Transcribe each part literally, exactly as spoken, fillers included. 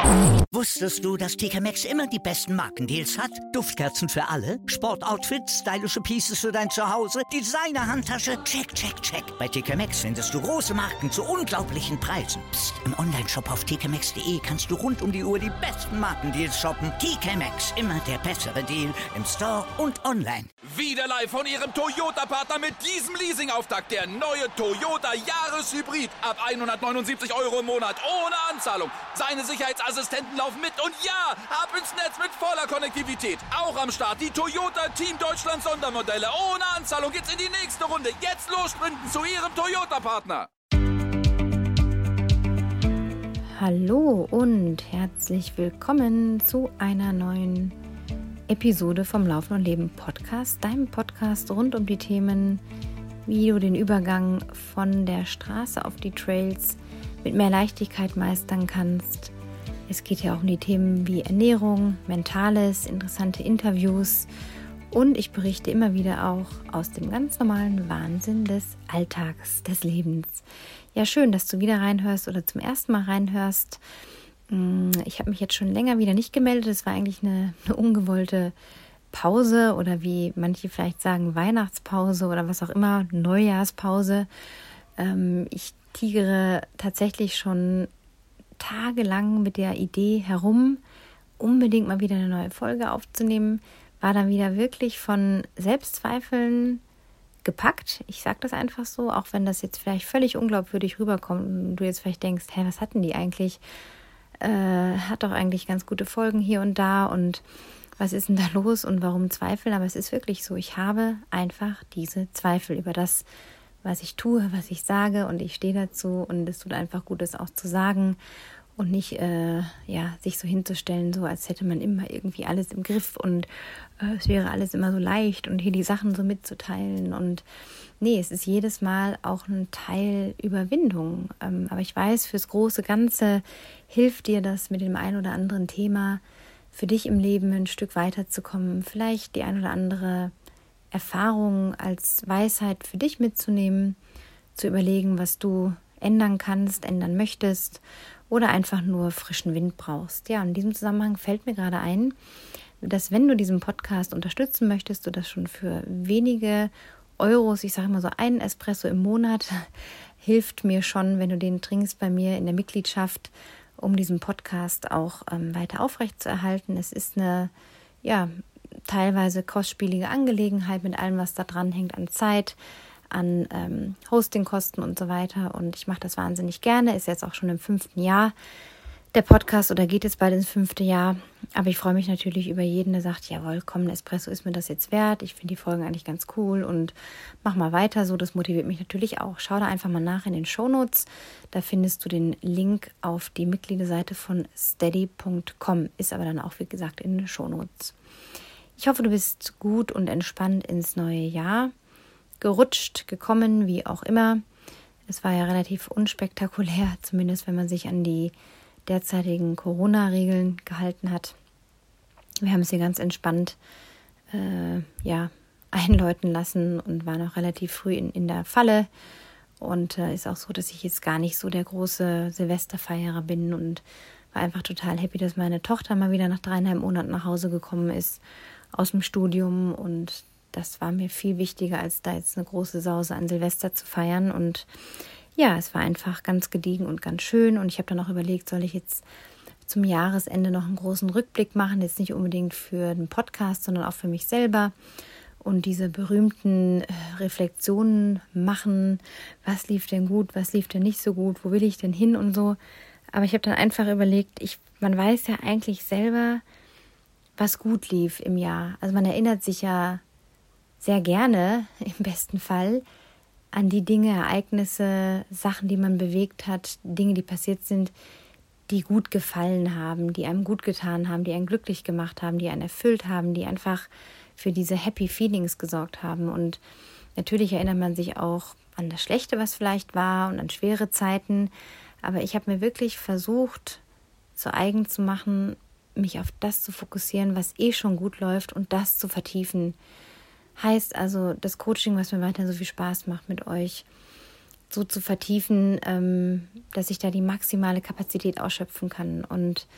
Wusstest du, dass T K Maxx immer die besten Markendeals hat? Duftkerzen für alle, Sportoutfits, stylische Pieces für dein Zuhause, Designer-Handtasche, check, check, check. Bei T K Maxx findest du große Marken zu unglaublichen Preisen. Psst. Im Onlineshop auf t k maxx punkt d e kannst du rund um die Uhr die besten Markendeals shoppen. T K Maxx, immer der bessere Deal im Store und online. Wieder live von Ihrem Toyota-Partner mit diesem Leasing-Auftakt. Der neue Toyota Jahreshybrid. Ab hundertneunundsiebzig Euro im Monat. Ohne Anzahlung. Seine Sicherheitsassistenten laufen mit. Und ja, ab ins Netz mit voller Konnektivität. Auch am Start die Toyota Team Deutschland Sondermodelle. Ohne Anzahlung geht's in die nächste Runde. Jetzt los sprinten zu Ihrem Toyota-Partner. Hallo und herzlich willkommen zu einer neuen Episode vom Laufen und Leben Podcast, deinem Podcast rund um die Themen, wie du den Übergang von der Straße auf die Trails mit mehr Leichtigkeit meistern kannst. Es geht ja auch um die Themen wie Ernährung, Mentales, interessante Interviews und ich berichte immer wieder auch aus dem ganz normalen Wahnsinn des Alltags, des Lebens. Ja, schön, dass du wieder reinhörst oder zum ersten Mal reinhörst. Ich habe mich jetzt schon länger wieder nicht gemeldet. Es war eigentlich eine, eine ungewollte Pause oder wie manche vielleicht sagen Weihnachtspause oder was auch immer, Neujahrspause. Ich tigere tatsächlich schon tagelang mit der Idee herum, unbedingt mal wieder eine neue Folge aufzunehmen. War dann wieder wirklich von Selbstzweifeln gepackt. Ich sage das einfach so, auch wenn das jetzt vielleicht völlig unglaubwürdig rüberkommt und du jetzt vielleicht denkst, hä, was hatten die eigentlich? Äh, hat doch eigentlich ganz gute Folgen hier und da und was ist denn da los und warum zweifeln? Aber es ist wirklich so, ich habe einfach diese Zweifel über das, was ich tue, was ich sage und ich stehe dazu und es tut einfach gut, es auch zu sagen und nicht äh, ja, sich so hinzustellen, so als hätte man immer irgendwie alles im Griff und äh, es wäre alles immer so leicht und hier die Sachen so mitzuteilen und nee, es ist jedes Mal auch ein Teil Überwindung. Ähm, aber ich weiß, fürs große Ganze hilft dir das mit dem ein oder anderen Thema für dich im Leben ein Stück weiterzukommen. Vielleicht die ein oder andere Erfahrung als Weisheit für dich mitzunehmen, zu überlegen, was du ändern kannst, ändern möchtest oder einfach nur frischen Wind brauchst. Ja, in diesem Zusammenhang fällt mir gerade ein, dass wenn du diesen Podcast unterstützen möchtest, du das schon für wenige Euros, ich sage immer so einen Espresso im Monat, hilft mir schon, wenn du den trinkst bei mir in der Mitgliedschaft, um diesen Podcast auch ähm, weiter aufrechtzuerhalten. Es ist eine, ja, teilweise kostspielige Angelegenheit mit allem, was da dran hängt an Zeit, an ähm, Hostingkosten und so weiter. Und ich mache das wahnsinnig gerne. Ist jetzt auch schon im fünften Jahr der Podcast oder geht jetzt bald ins fünfte Jahr. Aber ich freue mich natürlich über jeden, der sagt, jawohl, komm, ein Espresso ist mir das jetzt wert. Ich finde die Folgen eigentlich ganz cool und mach mal weiter so. Das motiviert mich natürlich auch. Schau da einfach mal nach in den Shownotes. Da findest du den Link auf die Mitgliederseite von steady punkt com. Ist aber dann auch, wie gesagt, in den Shownotes. Ich hoffe, du bist gut und entspannt ins neue Jahr gerutscht, gekommen, wie auch immer. Es war ja relativ unspektakulär, zumindest wenn man sich an die derzeitigen Corona-Regeln gehalten hat. Wir haben es hier ganz entspannt äh, ja, einläuten lassen und waren auch relativ früh in, in der Falle. Und äh, ist auch so, dass ich jetzt gar nicht so der große Silvesterfeierer bin und war einfach total happy, dass meine Tochter mal wieder nach dreieinhalb Monaten nach Hause gekommen ist aus dem Studium und das war mir viel wichtiger, als da jetzt eine große Sause an Silvester zu feiern. Und ja, es war einfach ganz gediegen und ganz schön. Und ich habe dann auch überlegt, soll ich jetzt zum Jahresende noch einen großen Rückblick machen? Jetzt nicht unbedingt für den Podcast, sondern auch für mich selber. Und diese berühmten Reflexionen machen. Was lief denn gut, was lief denn nicht so gut? Wo will ich denn hin und so? Aber ich habe dann einfach überlegt, ich, man weiß ja eigentlich selber, was gut lief im Jahr. Also man erinnert sich ja sehr gerne, im besten Fall, an die Dinge, Ereignisse, Sachen, die man bewegt hat, Dinge, die passiert sind, die gut gefallen haben, die einem gut getan haben, die einen glücklich gemacht haben, die einen erfüllt haben, die einfach für diese Happy Feelings gesorgt haben. Und natürlich erinnert man sich auch an das Schlechte, was vielleicht war und an schwere Zeiten. Aber ich habe mir wirklich versucht, zu eigen zu machen, mich auf das zu fokussieren, was eh schon gut läuft und das zu vertiefen. Heißt also, das Coaching, was mir weiterhin so viel Spaß macht mit euch, so zu vertiefen, ähm, dass ich da die maximale Kapazität ausschöpfen kann. Und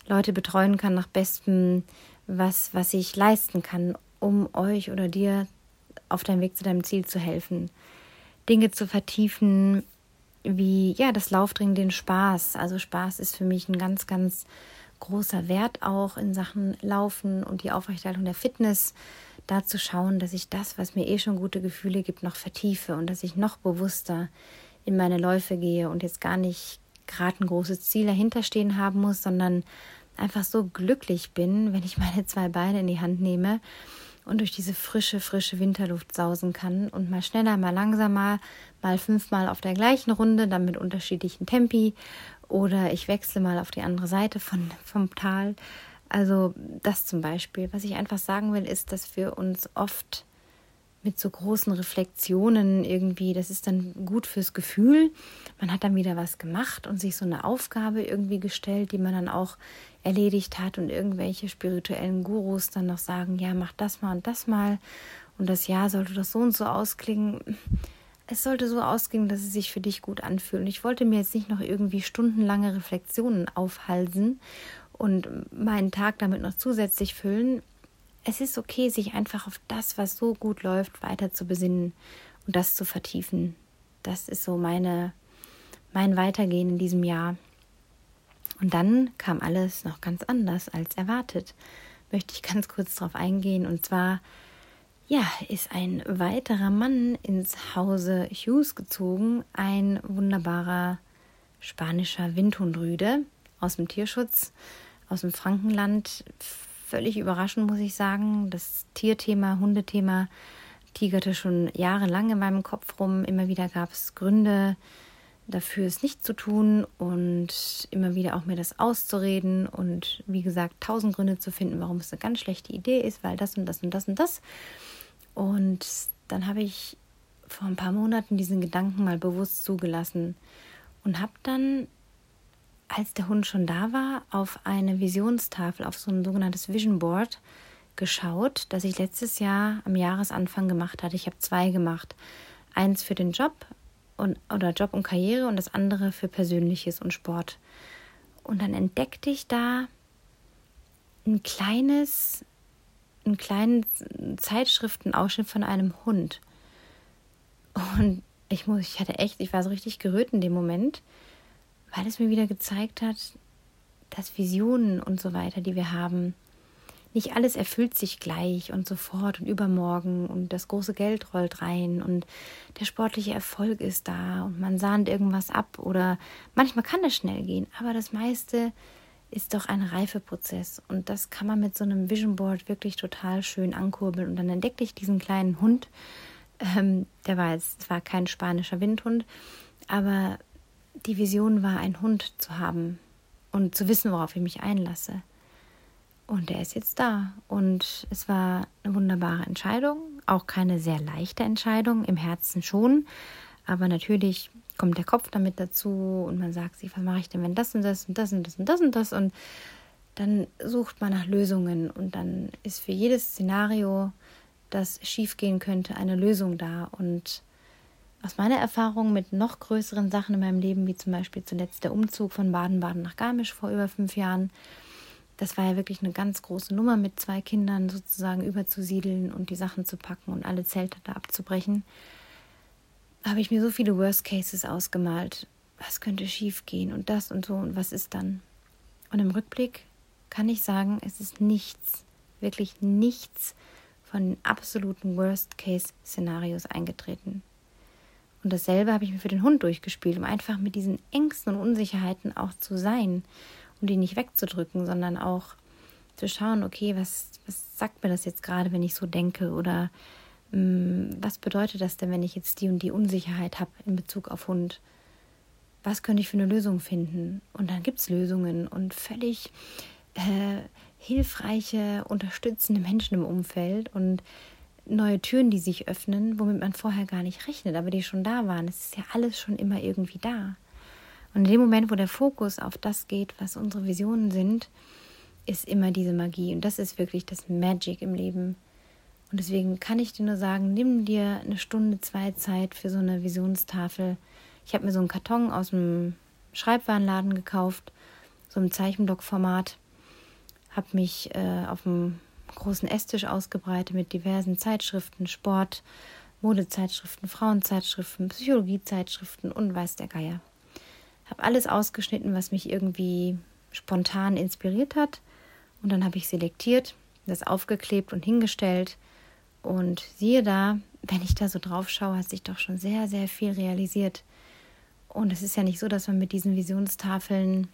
Leute betreuen kann nach bestem, was, was ich leisten kann, um euch oder dir auf deinem Weg zu deinem Ziel zu helfen. Dinge zu vertiefen, wie ja das Lauftraining, den Spaß. Also Spaß ist für mich ein ganz, ganz großer Wert auch in Sachen Laufen und die Aufrechterhaltung der Fitness. Da zu schauen, dass ich das, was mir eh schon gute Gefühle gibt, noch vertiefe und dass ich noch bewusster in meine Läufe gehe und jetzt gar nicht gerade ein großes Ziel dahinter stehen haben muss, sondern einfach so glücklich bin, wenn ich meine zwei Beine in die Hand nehme und durch diese frische, frische Winterluft sausen kann und mal schneller, mal langsamer, mal fünfmal auf der gleichen Runde, dann mit unterschiedlichen Tempi oder ich wechsle mal auf die andere Seite von, vom Tal. Also das zum Beispiel. Was ich einfach sagen will, ist, dass wir uns oft mit so großen Reflexionen irgendwie, das ist dann gut fürs Gefühl. Man hat dann wieder was gemacht und sich so eine Aufgabe irgendwie gestellt, die man dann auch erledigt hat und irgendwelche spirituellen Gurus dann noch sagen, ja, mach das mal und das mal und das Jahr sollte das so und so ausklingen. Es sollte so ausklingen, dass es sich für dich gut anfühlt. Und ich wollte mir jetzt nicht noch irgendwie stundenlange Reflexionen aufhalsen und meinen Tag damit noch zusätzlich füllen. Es ist okay, sich einfach auf das, was so gut läuft, weiter zu besinnen und das zu vertiefen. Das ist so meine, mein Weitergehen in diesem Jahr. Und dann kam alles noch ganz anders als erwartet. Möchte ich ganz kurz darauf eingehen. Und zwar, ja, ist ein weiterer Mann ins Hause Hughes gezogen. Ein wunderbarer spanischer Windhundrüde aus dem Tierschutz, aus dem Frankenland. Völlig überraschend, muss ich sagen. Das Tierthema, Hundethema tigerte schon jahrelang in meinem Kopf rum. Immer wieder gab es Gründe dafür, es nicht zu tun und immer wieder auch mir das auszureden und wie gesagt, tausend Gründe zu finden, warum es eine ganz schlechte Idee ist, weil das und das und das und das. Und dann habe ich vor ein paar Monaten diesen Gedanken mal bewusst zugelassen und habe dann, als der Hund schon da war, auf eine Visionstafel, auf so ein sogenanntes Vision Board geschaut, das ich letztes Jahr am Jahresanfang gemacht hatte. Ich habe zwei gemacht. Eins für den Job und, oder Job und Karriere und das andere für Persönliches und Sport. Und dann entdeckte ich da ein kleines, einen kleinen Zeitschriftenausschnitt von einem Hund. Und ich muss, ich hatte echt, ich war so richtig gerührt in dem Moment, weil es mir wieder gezeigt hat, dass Visionen und so weiter, die wir haben, nicht alles erfüllt sich gleich und sofort und übermorgen und das große Geld rollt rein und der sportliche Erfolg ist da und man sahnt irgendwas ab oder manchmal kann es schnell gehen, aber das meiste ist doch ein Reifeprozess und das kann man mit so einem Vision Board wirklich total schön ankurbeln. Und dann entdeckte ich diesen kleinen Hund, ähm, der war jetzt zwar kein spanischer Windhund, aber die Vision war, einen Hund zu haben und zu wissen, worauf ich mich einlasse. Und der ist jetzt da. Und es war eine wunderbare Entscheidung. Auch keine sehr leichte Entscheidung, im Herzen schon. Aber natürlich kommt der Kopf damit dazu und man sagt sich, was mache ich denn, wenn das und das und das und das und das und das. Und dann sucht man nach Lösungen. Und dann ist für jedes Szenario, das schiefgehen könnte, eine Lösung da. Und aus meiner Erfahrung mit noch größeren Sachen in meinem Leben, wie zum Beispiel zuletzt der Umzug von Baden-Baden nach Garmisch vor über fünf Jahren, das war ja wirklich eine ganz große Nummer, mit zwei Kindern sozusagen überzusiedeln und die Sachen zu packen und alle Zelte da abzubrechen. Habe ich mir so viele Worst Cases ausgemalt. Was könnte schief gehen und das und so und was ist dann? Und im Rückblick kann ich sagen, es ist nichts, wirklich nichts von den absoluten Worst Case Szenarios eingetreten. Und dasselbe habe ich mir für den Hund durchgespielt, um einfach mit diesen Ängsten und Unsicherheiten auch zu sein. Um die nicht wegzudrücken, sondern auch zu schauen, okay, was, was sagt mir das jetzt gerade, wenn ich so denke? Oder mh, was bedeutet das denn, wenn ich jetzt die und die Unsicherheit habe in Bezug auf Hund? Was könnte ich für eine Lösung finden? Und dann gibt es Lösungen und völlig äh, hilfreiche, unterstützende Menschen im Umfeld und neue Türen, die sich öffnen, womit man vorher gar nicht rechnet, aber die schon da waren. Es ist ja alles schon immer irgendwie da. Und in dem Moment, wo der Fokus auf das geht, was unsere Visionen sind, ist immer diese Magie. Und das ist wirklich das Magic im Leben. Und deswegen kann ich dir nur sagen, nimm dir eine Stunde, zwei Zeit für so eine Visionstafel. Ich habe mir so einen Karton aus dem Schreibwarenladen gekauft, so im Zeichenblockformat. habe mich äh, auf dem großen Esstisch ausgebreitet mit diversen Zeitschriften, Sport, Modezeitschriften, Frauenzeitschriften, Psychologiezeitschriften und weiß der Geier. Habe alles ausgeschnitten, was mich irgendwie spontan inspiriert hat. Und dann habe ich selektiert, das aufgeklebt und hingestellt. Und siehe da, wenn ich da so drauf schaue, hat sich doch schon sehr, sehr viel realisiert. Und es ist ja nicht so, dass man mit diesen Visionstafeln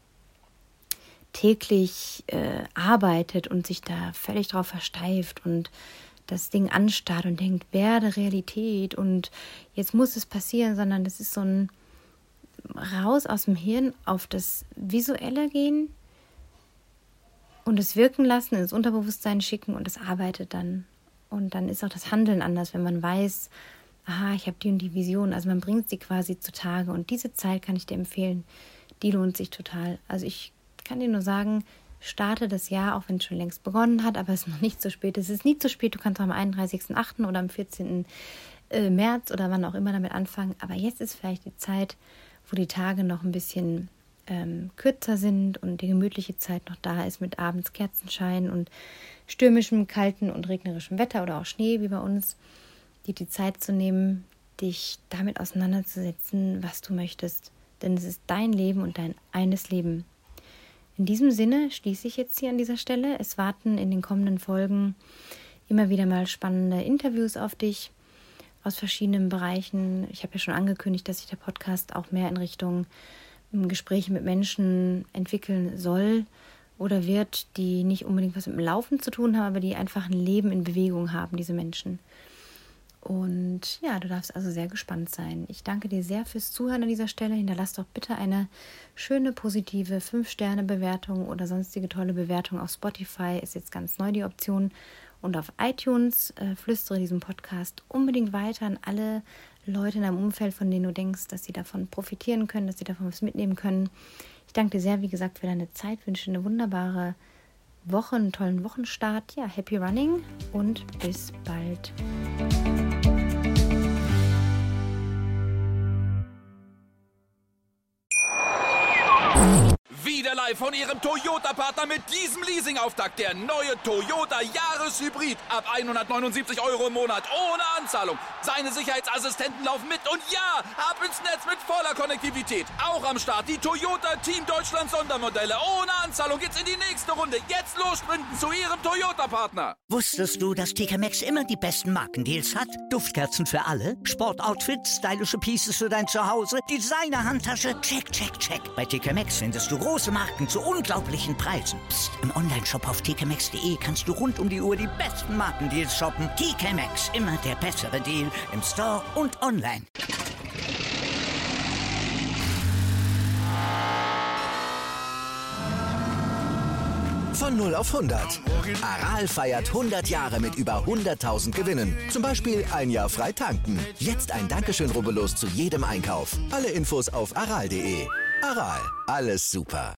täglich äh, arbeitet und sich da völlig drauf versteift und das Ding anstarrt und denkt, werde Realität und jetzt muss es passieren, sondern das ist so ein raus aus dem Hirn auf das Visuelle gehen und es wirken lassen, ins Unterbewusstsein schicken und es arbeitet dann. Und dann ist auch das Handeln anders, wenn man weiß, aha, ich habe die und die Vision. Also man bringt sie quasi zutage und diese Zeit kann ich dir empfehlen, die lohnt sich total. Also ich kann dir nur sagen, starte das Jahr, auch wenn es schon längst begonnen hat, aber es ist noch nicht zu spät. Es ist nie zu spät, du kannst auch am einunddreißigsten achten oder am vierzehnten März oder wann auch immer damit anfangen. Aber jetzt ist vielleicht die Zeit, wo die Tage noch ein bisschen ähm, kürzer sind und die gemütliche Zeit noch da ist mit abends Kerzenschein und stürmischem, kalten und regnerischem Wetter oder auch Schnee wie bei uns, dir die Zeit zu nehmen, dich damit auseinanderzusetzen, was du möchtest. Denn es ist dein Leben und dein eines Leben. In diesem Sinne schließe ich jetzt hier an dieser Stelle. Es warten in den kommenden Folgen immer wieder mal spannende Interviews auf dich aus verschiedenen Bereichen. Ich habe ja schon angekündigt, dass sich der Podcast auch mehr in Richtung Gespräche mit Menschen entwickeln soll oder wird, die nicht unbedingt was mit dem Laufen zu tun haben, aber die einfach ein Leben in Bewegung haben, diese Menschen. Und ja, du darfst also sehr gespannt sein. Ich danke dir sehr fürs Zuhören an dieser Stelle. Hinterlass doch bitte eine schöne, positive fünf Sterne Bewertung oder sonstige tolle Bewertung auf Spotify. Ist jetzt ganz neu die Option. Und auf iTunes äh, flüstere diesen Podcast unbedingt weiter an alle Leute in deinem Umfeld, von denen du denkst, dass sie davon profitieren können, dass sie davon was mitnehmen können. Ich danke dir sehr, wie gesagt, für deine Zeit. Wünsche eine wunderbare Woche, einen tollen Wochenstart. Ja, happy running und bis bald. Wieder live von Ihrem Toyota-Partner mit diesem Leasing-Auftakt. Der neue Toyota Jahreshybrid. Ab hundertneunundsiebzig Euro im Monat. Ohne Anzahlung. Seine Sicherheitsassistenten laufen mit. Und ja, ab ins Netz mit voller Konnektivität. Auch am Start die Toyota Team Deutschland Sondermodelle. Ohne Anzahlung geht's in die nächste Runde. Jetzt los sprinten zu Ihrem Toyota-Partner. Wusstest du, dass T K Maxx immer die besten Markendeals hat? Duftkerzen für alle, Sportoutfits, stylische Pieces für dein Zuhause, Designer-Handtasche, check, check, check. Bei T K Maxx findest du große Marken zu unglaublichen Preisen. Psst. Im Onlineshop auf t k maxx punkt d e kannst du rund um die Uhr die besten Markendeals shoppen. T K Maxx, immer der bessere Deal im Store und online. Von null auf hundert. Aral feiert hundert Jahre mit über hunderttausend Gewinnen. Zum Beispiel ein Jahr frei tanken. Jetzt ein Dankeschön, rubbellos zu jedem Einkauf. Alle Infos auf aral punkt de. Aral, alles super.